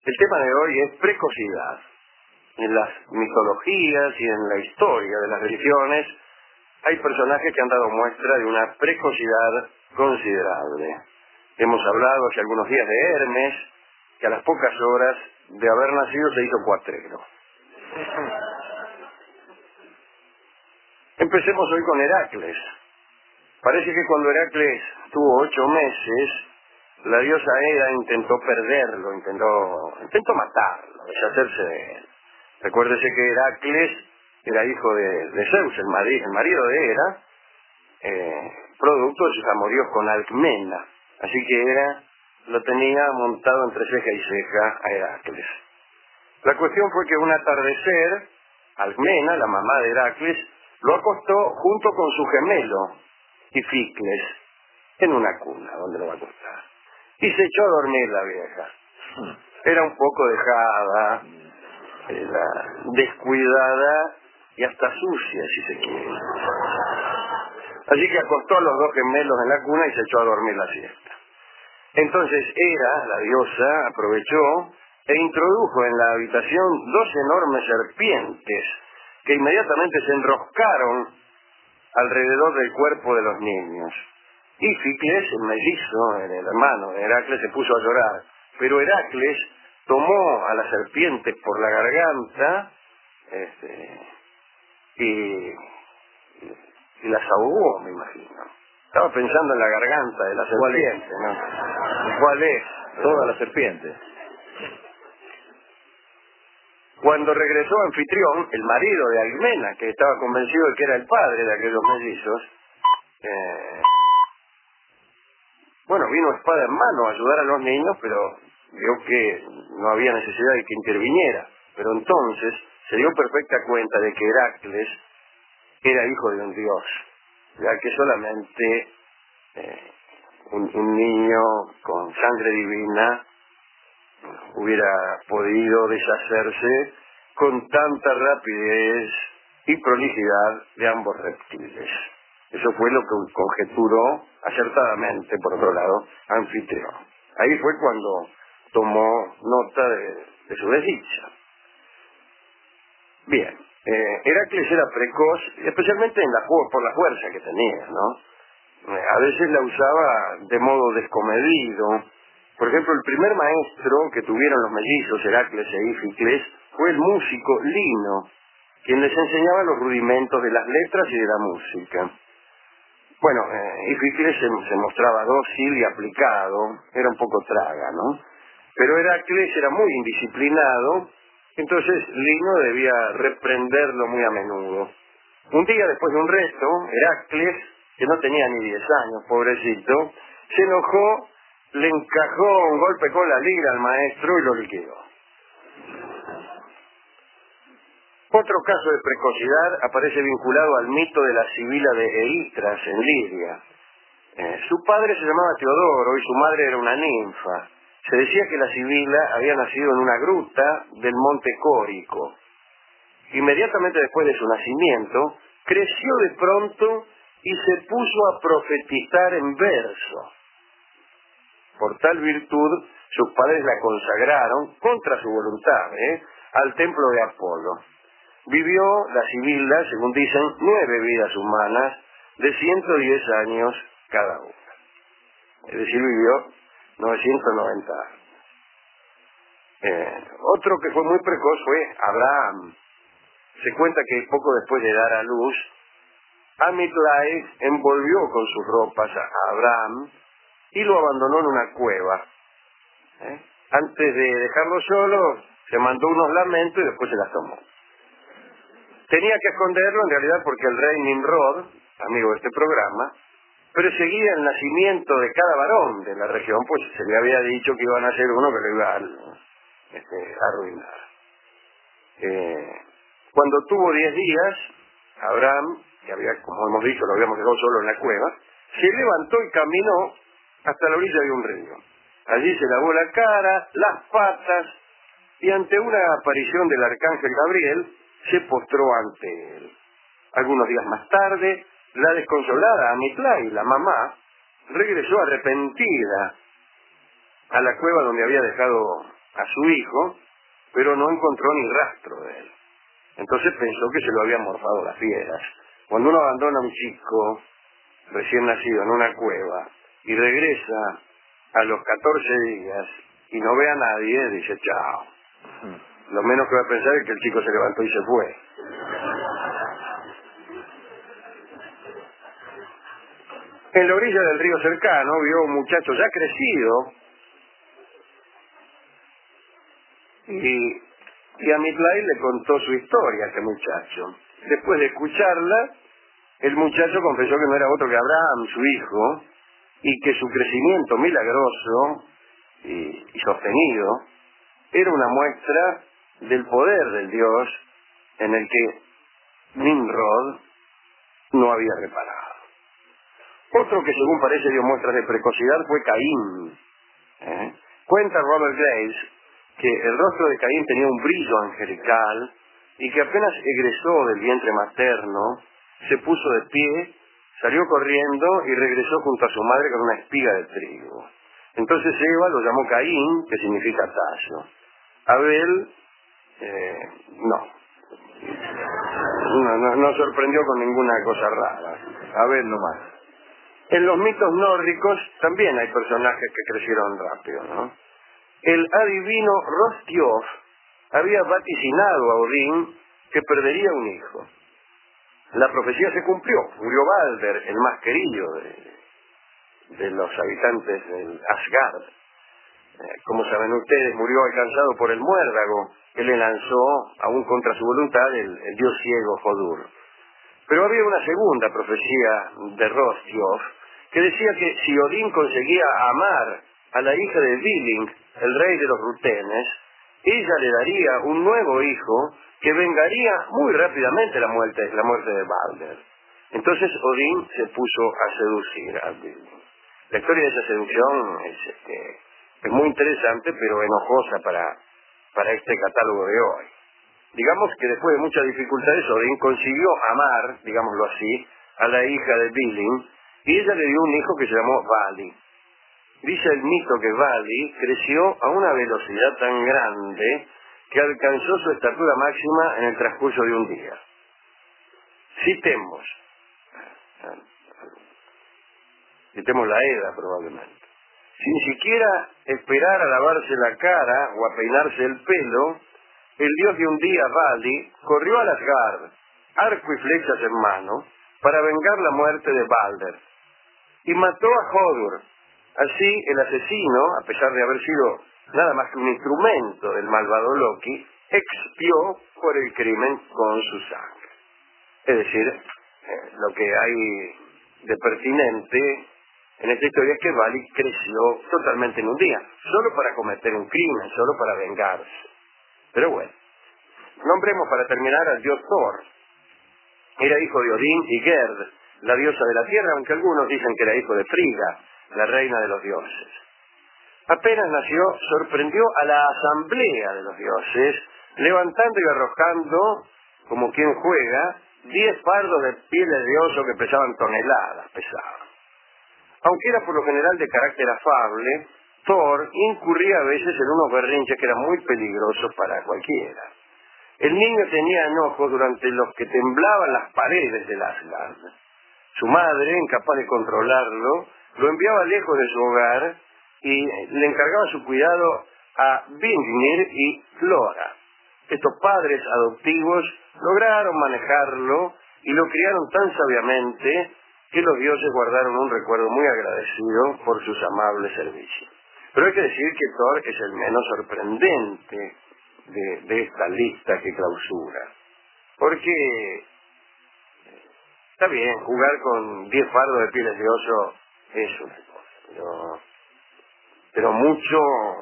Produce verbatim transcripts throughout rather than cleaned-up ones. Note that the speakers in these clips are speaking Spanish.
El tema de hoy es precocidad. En las mitologías y en la historia de las religiones hay personajes que han dado muestra de una precocidad considerable. Hemos hablado hace algunos días de Hermes, que a las pocas horas de haber nacido se hizo cuatrero. Empecemos hoy con Heracles. Parece que cuando Heracles tuvo ocho meses, la diosa Hera intentó perderlo, intentó, intentó matarlo, deshacerse de él. Recuérdese que Heracles era hijo de, de Zeus, el, mari, el marido de Hera, eh, producto de sus amoríos con Alcmena. Así que Hera lo tenía montado entre ceja y ceja a Heracles. La cuestión fue que un atardecer, Alcmena, la mamá de Heracles, lo acostó junto con su gemelo, Ificles, en una cuna donde lo va a acostar. Y se echó a dormir la vieja. Era un poco dejada, era descuidada y hasta sucia, si se quiere. Así que acostó a los dos gemelos en la cuna y se echó a dormir la siesta. Entonces Hera, la diosa, aprovechó e introdujo en la habitación dos enormes serpientes que inmediatamente se enroscaron alrededor del cuerpo de los niños. Íficles, el mellizo, el hermano de Heracles, se puso a llorar, pero Heracles tomó a las serpientes por la garganta este, y, y las ahogó, me imagino. Estaba pensando en la garganta de la serpiente, ¿no? ¿Cuál es? Todas las serpientes. Cuando regresó Anfitrión, el marido de Alcmena, que estaba convencido de que era el padre de aquellos mellizos, eh, bueno, vino espada en mano a ayudar a los niños, pero vio que no había necesidad de que interviniera. Pero entonces se dio perfecta cuenta de que Heracles era hijo de un dios, ya que solamente eh, un, un niño con sangre divina hubiera podido deshacerse con tanta rapidez y prolijidad de ambos reptiles. Eso fue lo que conjeturó acertadamente, por otro lado, Anfitrión. Ahí fue cuando tomó nota de, de su desdicha. Bien, eh, Heracles era precoz, especialmente en la, por la fuerza que tenía, ¿no? Eh, a veces la usaba de modo descomedido. Por ejemplo, el primer maestro que tuvieron los mellizos, Heracles e Íficles, fue el músico Lino, quien les enseñaba los rudimentos de las letras y de la música. Bueno, eh, Íficles se, se mostraba dócil y aplicado, era un poco traga, ¿no? Pero Heracles era muy indisciplinado, entonces Lino debía reprenderlo muy a menudo. Un día después de un reto, Heracles, que no tenía ni diez años, pobrecito, se enojó, le encajó un golpe con la lira al maestro y lo liquidó. Otro caso de precocidad aparece vinculado al mito de la Sibila de Eritras en Lidia. Eh, su padre se llamaba Teodoro y su madre era una ninfa. Se decía que la Sibila había nacido en una gruta del monte Córico. Inmediatamente después de su nacimiento, creció de pronto y se puso a profetizar en verso. Por tal virtud, sus padres la consagraron, contra su voluntad, ¿eh? al templo de Apolo. Vivió la Sibila, según dicen, nueve vidas humanas de ciento diez años cada una. Es decir, vivió novecientos noventa años. Eh, otro que fue muy precoz fue Abraham. Se cuenta que poco después de dar a luz, Amitlai envolvió con sus ropas a Abraham y lo abandonó en una cueva. ¿Eh? Antes de dejarlo solo, se mandó unos lamentos y después se las tomó. Tenía que esconderlo en realidad porque el rey Nimrod, amigo de este programa, perseguía el nacimiento de cada varón de la región, pues se le había dicho que iban a ser uno que lo iba a este, arruinar. Eh, cuando tuvo diez días, Abraham, que había, como hemos dicho, lo habíamos dejado solo en la cueva, se levantó y caminó hasta la orilla de un río. Allí se lavó la cara, las patas, y ante una aparición del arcángel Gabriel, se postró ante él. Algunos días más tarde, la desconsolada Amitlai, la mamá, regresó arrepentida a la cueva donde había dejado a su hijo, pero no encontró ni rastro de él. Entonces pensó que se lo habían morfado las fieras. Cuando uno abandona a un chico recién nacido en una cueva y regresa a los catorce días y no ve a nadie, dice chao. Lo menos que va a pensar es que el chico se levantó y se fue. En la orilla del río cercano vio un muchacho ya crecido y, y a Mitlay le contó su historia a este muchacho. Después de escucharla, el muchacho confesó que no era otro que Abraham, su hijo, y que su crecimiento milagroso y, y sostenido era una muestra del poder del Dios en el que Nimrod no había reparado. Otro que según parece dio muestras de precocidad fue Caín. ¿Eh? Cuenta Robert Graves que el rostro de Caín tenía un brillo angelical y que apenas egresó del vientre materno, se puso de pie, salió corriendo y regresó junto a su madre con una espiga de trigo. Entonces Eva lo llamó Caín, que significa tallo. Abel, eh, no. No, no. No sorprendió con ninguna cosa rara. Abel nomás. En los mitos nórdicos también hay personajes que crecieron rápido, ¿no? El adivino Rostiof había vaticinado a Odín que perdería un hijo. La profecía se cumplió. Murió Balder, el más querido de, de los habitantes del Asgard. Eh, como saben ustedes, murió alcanzado por el muérdago que le lanzó, aún contra su voluntad, el, el dios ciego Hodur. Pero había una segunda profecía de Rostiof que decía que si Odín conseguía amar a la hija de Viling, el rey de los rutenes, ella le daría un nuevo hijo que vengaría muy rápidamente la muerte, la muerte de Balder. Entonces Odín se puso a seducir a Viling. La historia de esa seducción es, este, es muy interesante, pero enojosa para, para este catálogo de hoy. Digamos que después de muchas dificultades, Odín consiguió amar, digámoslo así, a la hija de Viling, y ella le dio un hijo que se llamó Vali. Dice el mito que Vali creció a una velocidad tan grande que alcanzó su estatura máxima en el transcurso de un día. Citemos, citemos la Edda probablemente. Sin siquiera esperar a lavarse la cara o a peinarse el pelo, el dios de un día, Vali, corrió a Asgard, arco y flechas en mano, para vengar la muerte de Balder, y mató a Hodur. Así, el asesino, a pesar de haber sido nada más que un instrumento del malvado Loki, expió por el crimen con su sangre. Es decir, eh, lo que hay de pertinente en esta historia es que Vali creció totalmente en un día, solo para cometer un crimen, solo para vengarse. Pero bueno, nombremos para terminar al dios Thor. Era hijo de Odín y Gerd, la diosa de la tierra, aunque algunos dicen que era hijo de Frigga, la reina de los dioses. Apenas nació, sorprendió a la asamblea de los dioses, levantando y arrojando, como quien juega, diez fardos de pieles de oso que pesaban toneladas, pesaban. Aunque era por lo general de carácter afable, Thor incurría a veces en unos berrinches que eran muy peligrosos para cualquiera. El niño tenía enojos durante los que temblaban las paredes del Asgard. Su madre, incapaz de controlarlo, lo enviaba lejos de su hogar y le encargaba su cuidado a Vingnir y Flora. Estos padres adoptivos lograron manejarlo y lo criaron tan sabiamente que los dioses guardaron un recuerdo muy agradecido por sus amables servicios. Pero hay que decir que Thor es el menos sorprendente de, de esta lista que clausura. Porque está bien, jugar con diez fardos de pieles de oso es una cosa, pero, pero mucho,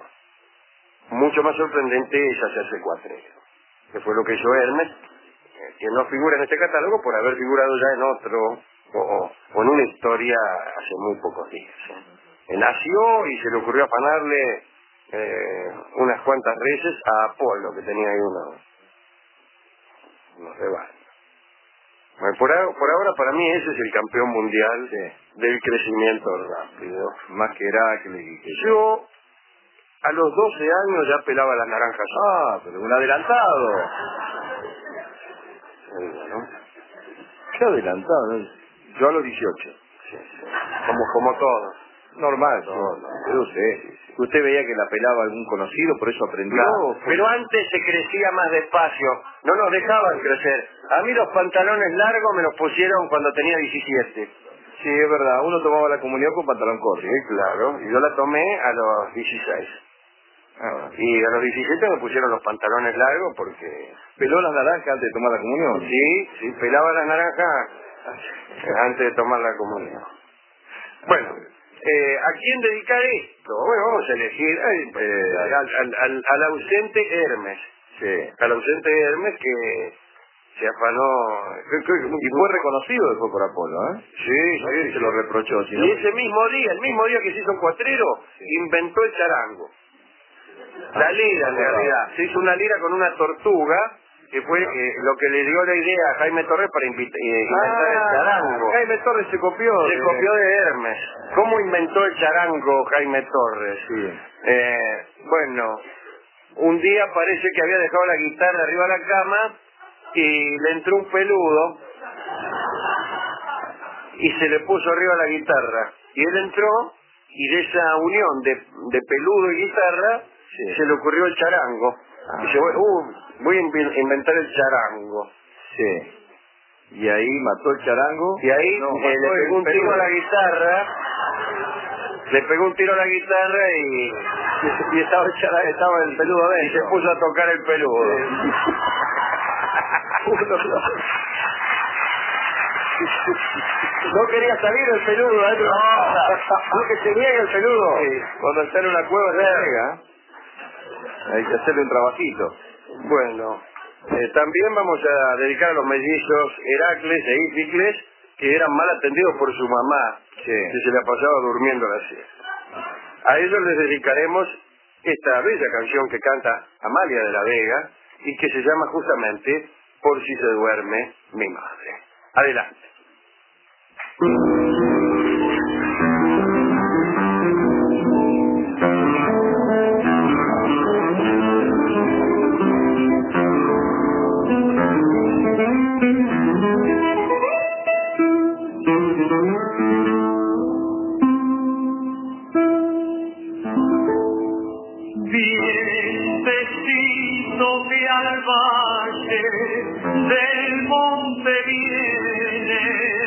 mucho más sorprendente es hacerse cuatrero, que fue lo que hizo Hermes, que no figura en este catálogo por haber figurado ya en otro, o, o en una historia hace muy pocos días. ¿eh? Nació y se le ocurrió afanarle eh, unas cuantas veces a Apolo, que tenía ahí unos, unos rebaños. Bueno, por, ahora, por ahora para mí ese es el campeón mundial de, del crecimiento rápido, más que Heracles. Yo A los doce años ya pelaba las naranjas. Ah, pero un adelantado. ¿No? Qué adelantado, ¿no? Yo a los dieciocho. Sí, sí. Como, como todos. Normal, No, sí. no. Yo sé. Sí, sí. ¿Usted veía que la pelaba algún conocido, por eso aprendió? Claro, pero antes se crecía más despacio. No nos dejaban crecer. A mí los pantalones largos me los pusieron cuando tenía diecisiete. Sí, es verdad. Uno tomaba la comunión con pantalón corto. Sí, claro. Y yo la tomé a los dieciséis. Ah, bueno. Y a los diecisiete me pusieron los pantalones largos porque... ¿Peló las naranjas antes de tomar la comunión? Sí, sí, pelaba las naranjas antes de tomar la comunión. Bueno, eh, ¿a quién dedicar esto? Bueno, vamos a elegir eh, eh, al, al, al, al ausente Hermes. Sí. Al ausente Hermes que se afanó... que- que- Y fue reconocido después por Apolo, ¿eh? Sí, No sí, sé si sí. se lo reprochó, sino... Y ese mismo día, el mismo día que se hizo un cuatrero, inventó el charango. La lira, en realidad. Se hizo una lira con una tortuga, que fue eh, lo que le dio la idea a Jaime Torres para invi- eh, inventar el Ah, charango. Jaime Torres se copió. Se de- copió de Hermes. ¿Cómo inventó el charango Jaime Torres? Sí. Eh, bueno, un día parece que había dejado la guitarra arriba de la cama y le entró un peludo y se le puso arriba la guitarra. Y él entró y de esa unión de, de peludo y guitarra Sí. se le ocurrió el charango. Ah. Dice, voy, uh, voy a invi- inventar el charango. Sí. Y ahí mató el charango. Y ahí No, eh, mató le el pegó un tiro peludo. a la guitarra, le pegó un tiro a la guitarra y, Y estaba el, chara- estaba el peludo y adentro. se puso a tocar el peludo. No quería salir el peludo adentro. No, que se niega el peludo. Sí, cuando está en una cueva se llega. Hay que hacerle un trabajito. Bueno, eh, también vamos a dedicar a los mellizos Heracles e Íficles, que eran mal atendidos por su mamá, Sí. que se la pasaba durmiendo a la siesta. A ellos les dedicaremos esta bella canción que canta Amalia de la Vega y que se llama justamente Por si se duerme mi madre. Adelante. Vientecito que al valle del monte viene,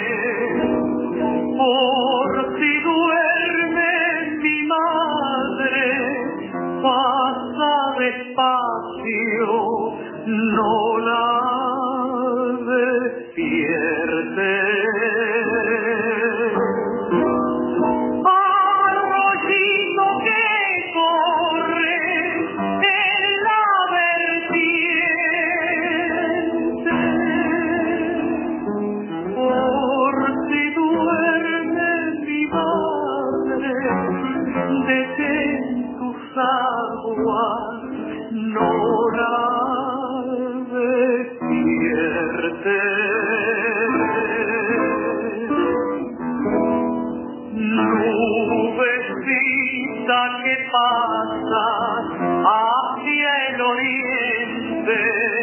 por si duerme mi madre, pasa despacio, no la despierte. Arroyito que corre en la vertiente, por si duerme mi madre, detén tus aguas, no la despiertes. Nubecita que pasa hacia el oriente,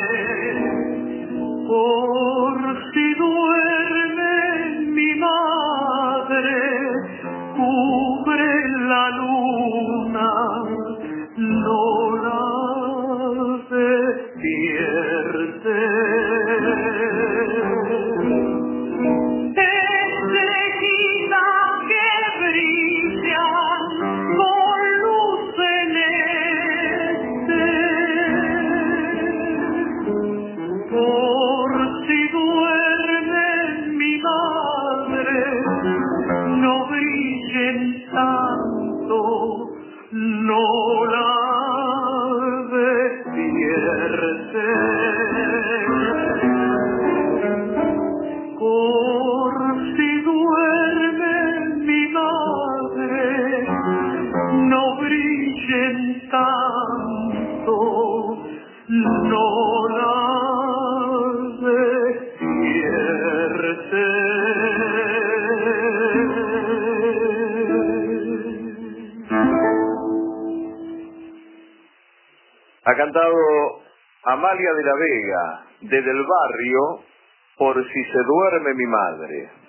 por si duerme mi madre, cubre la luna, no la despierte. Estrellita que brillan con luz celeste, por si duerme mi madre, no brillen tanto, no la despierte. Por si duerme mi madre, no brillen tanto, no la despierte. ha cantado Amalia de la Vega, desde el barrio, Por si se duerme mi madre.